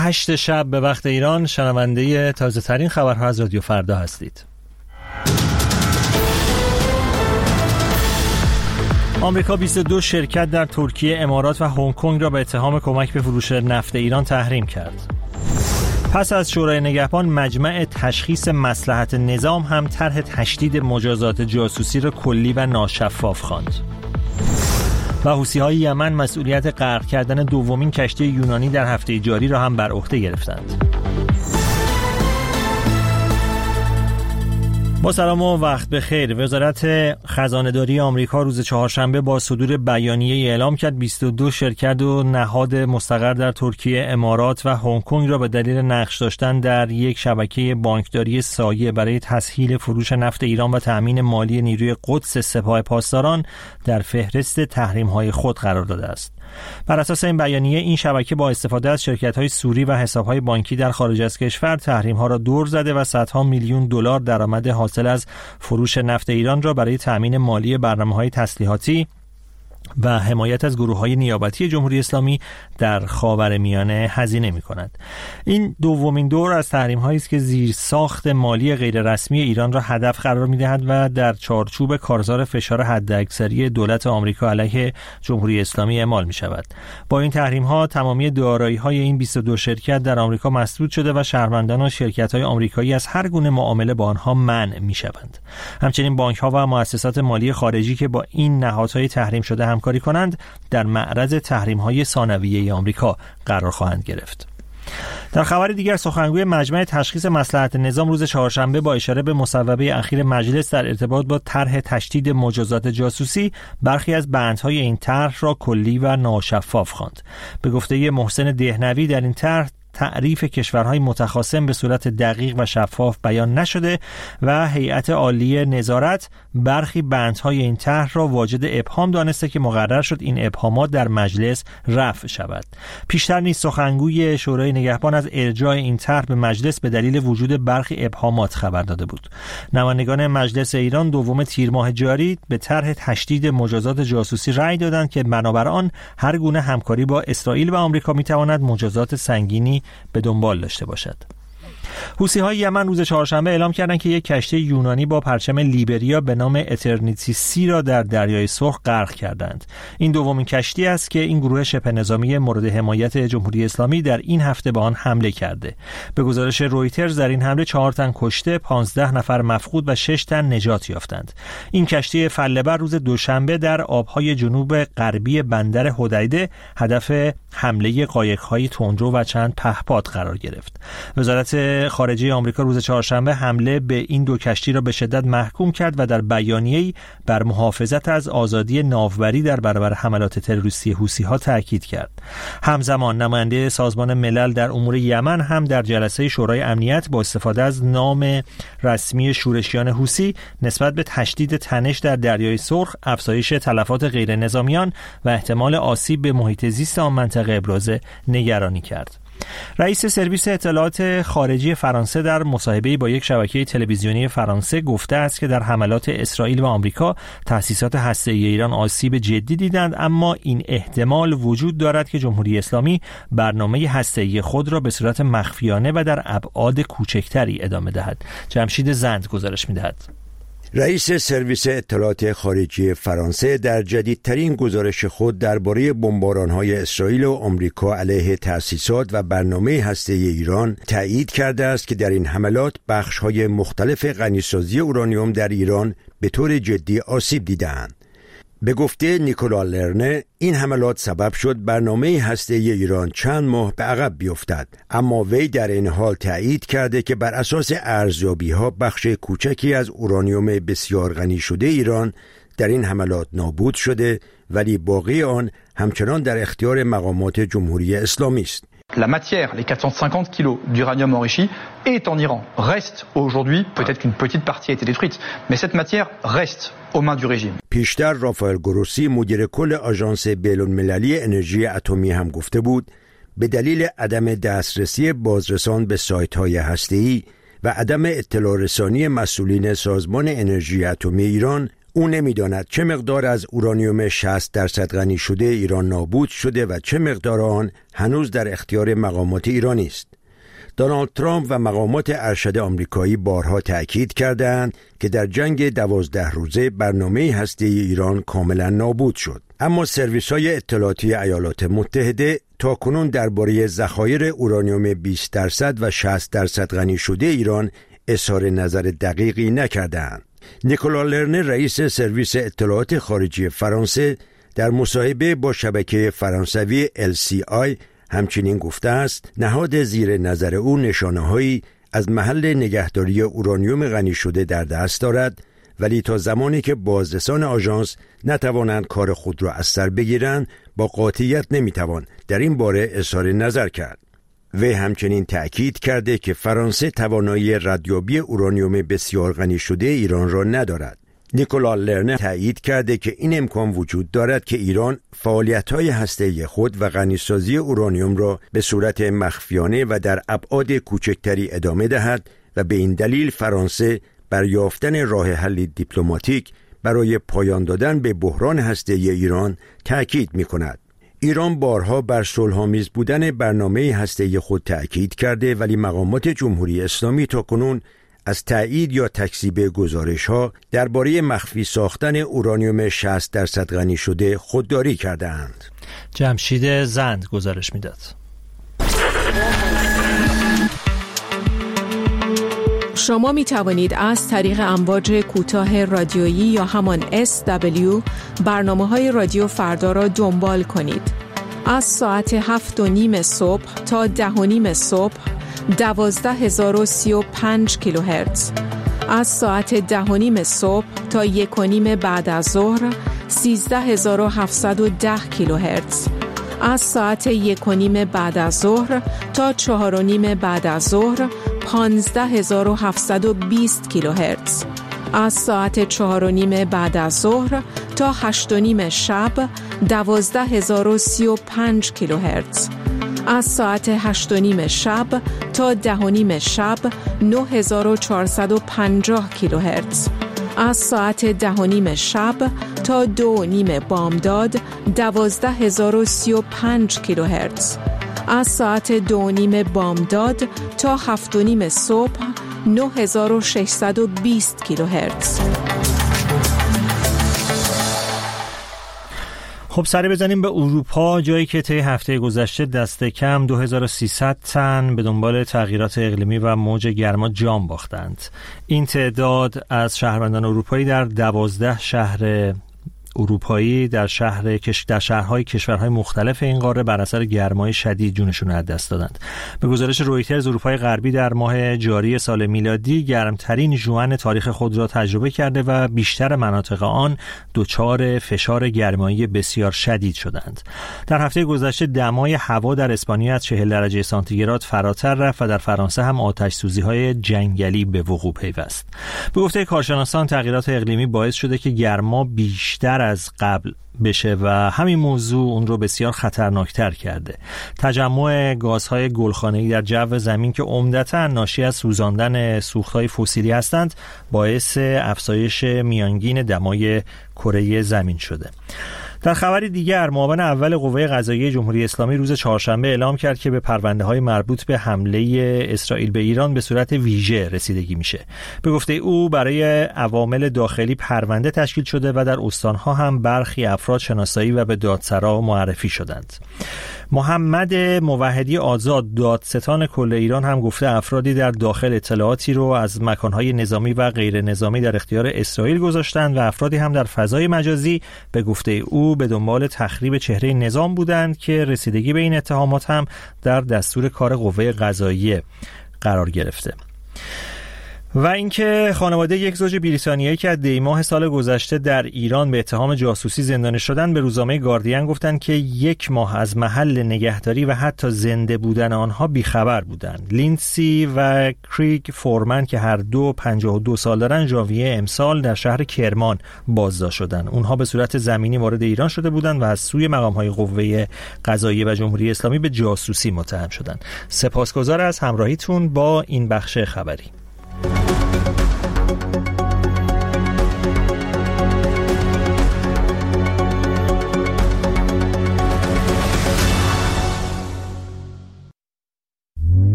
8 شب به وقت ایران شنونده تازه ترین خبرها از رادیو فردا هستید. آمریکا 22 شرکت در ترکیه، امارات و هنگ کنگ را به اتهام کمک به فروش نفت ایران تحریم کرد. پس از شورای نگهبان، مجمع تشخیص مصلحت نظام هم طرح تشدید مجازات جاسوسی را کلی و ناشفاف خواند. و حوثی‌های یمن مسئولیت غرق کردن دومین کشتی یونانی در هفته جاری را هم بر عهده گرفتند. با سلام و وقت بخیر. وزارت خزانه‌داری آمریکا روز چهارشنبه با صدور بیانیه اعلام کرد 22 شرکت و نهاد مستقر در ترکیه، امارات و هنگ کنگ را به دلیل نقش داشتن در یک شبکه بانکداری سایه برای تسهیل فروش نفت ایران و تأمین مالی نیروی قدس سپاه پاسداران در فهرست تحریم‌های خود قرار داده است. بر اساس این بیانیه، این شبکه با استفاده از شرکت‌های سوری و حساب‌های بانکی در خارج از کشور تحریم‌ها را دور زده و صدها میلیون دلار درآمد حاصل از فروش نفت ایران را برای تأمین مالی برنامه‌های تسلیحاتی و حمایت از گروه‌های نیابتی جمهوری اسلامی در خاورمیانه هزینه می‌کند. این دومین دور از تحریم‌هایی است که زیرساخت مالی غیررسمی ایران را هدف قرار می‌دهد و در چارچوب کارزار فشار حداکثری دولت آمریکا علیه جمهوری اسلامی اعمال می‌شود. با این تحریم‌ها تمامی دارایی‌های این 22 شرکت در آمریکا مسدود شده و شهروندان و شرکت‌های آمریکایی از هر گونه معامله با آنها منع می‌شوند. همچنین بانک‌ها و مؤسسات مالی خارجی که با این نهادهای تحریم شده همکاری کنند در معرض تحریم‌های ثانویه آمریکا قرار خواهند گرفت. در خبر دیگر، سخنگوی مجمع تشخیص مصلحت نظام روز چهارشنبه با اشاره به مصوبه اخیر مجلس در ارتباط با طرح تشدید مجازات جاسوسی، برخی از بندهای این طرح را کلی و ناشفاف خواند. به گفته محسن دهنوی، در این طرح تعریف کشورهای متخاصم به صورت دقیق و شفاف بیان نشده و هیئت عالیه نظارت برخی بندهای این طرح را واجد ابهام دانسته که مقرر شد این ابهامات در مجلس رفع شود. پیشتر نیز سخنگوی شورای نگهبان از ارجاع این طرح به مجلس به دلیل وجود برخی ابهامات خبر داده بود. نمایندگان مجلس ایران دوم تیر ماه جاری به طرح تشدید مجازات جاسوسی رأی دادند که بنابر آن هر گونه همکاری با اسرائیل و آمریکا میتواند مجازات سنگینی به دنبال داشته باشد. حوثی‌های یمن روز چهارشنبه اعلام کردند که یک کشتی یونانی با پرچم لیبریا به نام اترنیتی سی را در دریای سرخ غرق کردند. این دومین کشتی است که این گروه شبه نظامی مورد حمایت جمهوری اسلامی در این هفته به آن حمله کرده. به گزارش رویترز در این حمله 4 تن کشته، 15 نفر مفقود و 6 تن نجات یافتند. این کشتی فله‌بر روز دوشنبه در آبهای جنوب غربی بندر حدیده هدف حمله قایق‌های تندرو و چند پهپاد قرار گرفت. وزارت خارجه آمریکا روز چهارشنبه حمله به این دو کشتی را به شدت محکوم کرد و در بیانیه‌ای بر محافظت از آزادی ناوبری در برابر حملات تروریستی حوثی‌ها تاکید کرد. همزمان نماینده سازمان ملل در امور یمن هم در جلسه شورای امنیت با استفاده از نام رسمی شورشیان حوثی نسبت به تشدید تنش در دریای سرخ، افزایش تلفات غیر نظامیان و احتمال آسیب به محیط زیست آن منطقه ابراز نگرانی کرد. رئیس سرویس اطلاعات خارجی فرانسه در مصاحبه‌ای با یک شبکه تلویزیونی فرانسه گفته است که در حملات اسرائیل و آمریکا تأسیسات هسته‌ای ایران آسیب جدی دیدند، اما این احتمال وجود دارد که جمهوری اسلامی برنامه هسته‌ای خود را به صورت مخفیانه و در ابعاد کوچکتری ادامه دهد. جمشید زند گزارش می‌دهد. رئیس سرویس اطلاعات خارجی فرانسه در جدیدترین گزارش خود درباره بمباران‌های اسرائیل و آمریکا علیه تأسیسات و برنامه هسته‌ای ایران تایید کرده است که در این حملات بخش‌های مختلف غنیسازی اورانیوم در ایران به طور جدی آسیب دیده‌اند. به گفته نیکولا لرنه، این حملات سبب شد برنامه هسته‌ای ایران چند ماه به عقب بیفتد، اما وی در این حال تایید کرده که بر اساس ارزیابی‌ها بخش کوچکی از اورانیوم بسیار غنی شده ایران در این حملات نابود شده، ولی باقی آن همچنان در اختیار مقامات جمهوری اسلامی است. La matière, les 450 kilos d'uranium enrichi, est en Iran. Reste aujourd'hui, peut-être qu'une petite partie a été détruite, mais cette matière reste aux mains du régime. پیشتر رافائل گروسی مدیر کل آژانس بین‌المللی انرژی اتمی هم گفته بود به دلیل عدم دسترسی بازرسان به سایت‌های هسته‌ای و عدم اطلاع رسانی مسئولین سازمان انرژی اتمی ایران، او نمی‌داند چه مقدار از اورانیوم 60% غنی شده ایران نابود شده و چه مقدار آن هنوز در اختیار مقامات ایرانی است. دونالد ترامپ و مقامات ارشد آمریکایی بارها تأکید کردند که در جنگ 12 روزه برنامه هسته‌ای ایران کاملا نابود شد. اما سرویس‌های اطلاعاتی ایالات متحده تاکنون درباره ذخایر اورانیوم 20% و 60% غنی شده ایران اظهار نظر دقیقی نکردند. نیکولا لرنر رئیس سرویس اطلاعات خارجی فرانسه در مصاحبه با شبکه فرانسوی LCI همچنین گفته است نهاد زیر نظر او نشانه‌هایی از محل نگهداری اورانیوم غنی شده در دست دارد، ولی تا زمانی که بازرسان آژانس نتوانند کار خود را از سر بگیرند با قاطعیت نمیتوان در این باره اظهار نظر کرد. وی همچنین تأکید کرده که فرانسه توانایی ردیابی اورانیوم بسیار غنی شده ایران را ندارد. نیکولا لرنر تأیید کرده که این امکان وجود دارد که ایران فعالیت‌های هسته‌ای خود و غنیسازی اورانیوم را به صورت مخفیانه و در ابعاد کوچکتری ادامه دهد و به این دلیل فرانسه بر یافتن راه حل دیپلماتیک برای پایان دادن به بحران هسته‌ای ایران تأکید می‌کند. ایران بارها بر صلح‌آمیز بودن برنامه هسته‌ای خود تأکید کرده، ولی مقامات جمهوری اسلامی تاکنون از تایید یا تکذیب گزارش‌ها درباره مخفی ساختن اورانیوم 60% غنی شده خودداری کرده‌اند. جمشید زند گزارش می‌داد. شما می توانید از طریق امواج کوتاه رادیویی یا همان SW برنامه‌های رادیو فردا را دنبال کنید. از ساعت 7:30 صبح تا 10:30 صبح 12035 کیلوهرتز، از ساعت 10:30 صبح تا 1:30 بعد از ظهر 13710 کیلوهرتز، از ساعت 1:30 بعد از ظهر تا 4:30 بعد از ظهر 15720 کیلوهرتز، از ساعت 4:30 بعد از ظهر تا 8:30 شب 12035 کیلوهرتز، از ساعت 8:30 شب تا 10:30 شب 9450 کیلوهرتز، از ساعت 10:30 شب تا 2:30 بامداد 12035 کیلوهرتز، از ساعت 2:30 بامداد تا 7:30 صبح 9620 کیلوهرتز. خب سری بزنیم به اروپا، جایی که طی هفته گذشته دست کم 2300 تن به دنبال تغییرات اقلیمی و موج گرما جان باختند. این تعداد از شهروندان اروپایی در 12 شهر اروپایی در شهرهای کشورهای مختلف این قاره بر اثر گرمای شدید جونشون از دست دادند. به گزارش رویترز، اروپای غربی در ماه جاری سال میلادی گرمترین ژوئن تاریخ خود را تجربه کرده و بیشتر مناطق آن دچار فشار گرمایی بسیار شدید شدند. در هفته گذشته دمای هوا در اسپانیا از 40 درجه سانتیگراد فراتر رفت و در فرانسه هم آتش‌سوزی‌های جنگلی به وقوع پیوست. به گفته کارشناسان، تغییرات اقلیمی باعث شده که گرما بیشتر از قبل بشه و همین موضوع اون رو بسیار خطرناکتر کرده. تجمع گازهای گلخانه‌ای در جو زمین که عمدتاً ناشی از سوزاندن سوخت‌های فسیلی هستند، باعث افزایش میانگین دمای کره زمین شده. در خبری دیگر، معاون اول قوه قضاییه جمهوری اسلامی روز چهارشنبه اعلام کرد که به پرونده‌های مربوط به حمله اسرائیل به ایران به صورت ویژه رسیدگی میشه. به گفته او برای عوامل داخلی پرونده تشکیل شده و در استانها هم برخی افراد شناسایی و به دادسرا معرفی شدند. محمد موحدی آزاد، دادستان کل ایران، هم گفته افرادی در داخل اطلاعاتی رو از مکانهای نظامی و غیر نظامی در اختیار اسرائیل گذاشتند و افرادی هم در فضای مجازی به گفته او به دنبال تخریب چهره نظام بودند که رسیدگی به این اتهامات هم در دستور کار قوه قضاییه قرار گرفته. و اینکه خانواده یک زوج بریتانیایی که از دی ماه سال گذشته در ایران به اتهام جاسوسی زندانی شدند به روزنامه گاردین گفتند که 1 ماه از محل نگهداری و حتی زنده بودن آنها بیخبر بودند. لیندسی و کریگ فورمن که هر دو 52 سال دارند، ژانویه امسال در شهر کرمان بازداشت شدند. اونها به صورت زمینی وارد ایران شده بودند و از سوی مقام‌های قوه قضاییه و جمهوری اسلامی به جاسوسی متهم شدند. سپاسگزار از همراهیتون با این بخش خبری.